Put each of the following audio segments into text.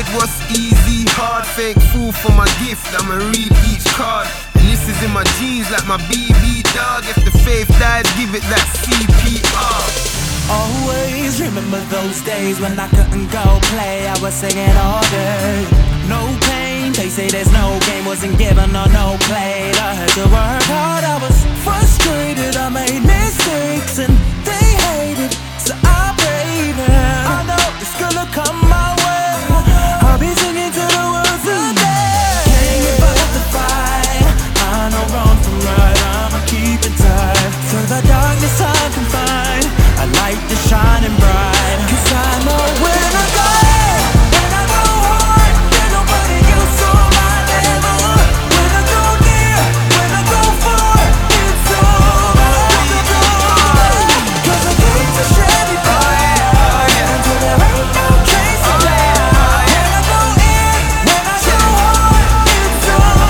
what's easy, hard. Thankful for my gift, I'ma read each card. And this is in my jeans like my BB dog. If the faith dies, give it that CPR. Always remember those days when I couldn't go play. I was singing all day. No pain, they say there's no game. Wasn't given or no play. I had to work hard, I was frustrated. I made mistakes and they hated, so I prayed and I know it's gonna come my way. I'll be singing to the words of day. Can't give up the fight, I know wrong from right. I'ma keep it tight. Through the darkness I can find a light that's shining bright. Cause I know when I go, when I go hard, there's nobody else on my level. When I go near, when I go far, it's over. Cause I came to share it all, until there ain't no trace of that. When I go in, when I go hard, it's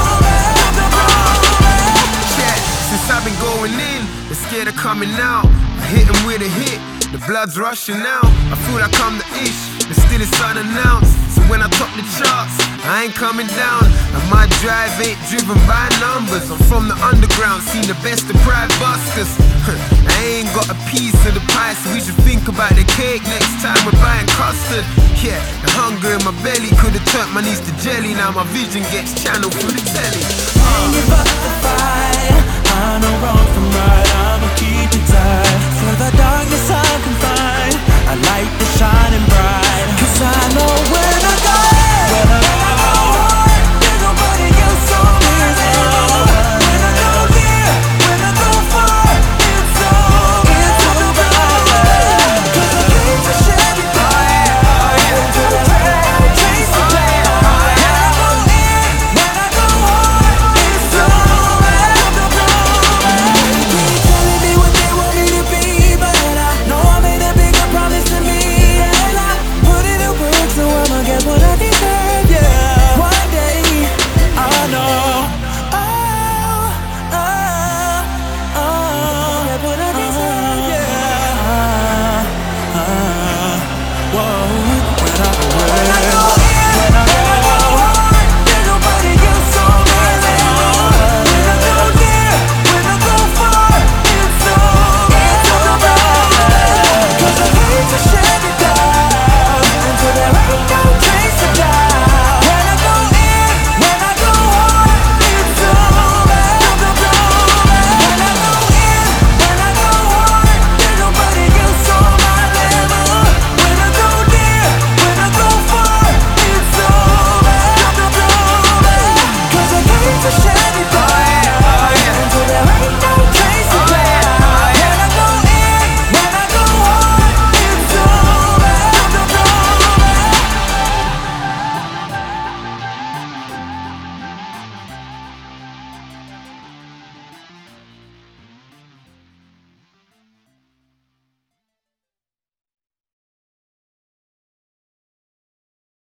over. Yeah, since I've been going in, they're scared of coming out. I hit 'em with a hit, the blood's rushing out. I feel like I'm the ish, but still it's unannounced. So when I top the charts, I ain't coming down. And my drive ain't driven by numbers. I'm from the underground, seen the best of pride busters. I ain't got a piece of the pie, so we should think about the cake next time we're buying custard. Yeah, the hunger in my belly could've turned my knees to jelly. Now my vision gets channeled through the telly. Can't give up the fight, I know wrong from right. I'ma keep it tight. Through the darkness I can find a light that's shining bright. Cause I know where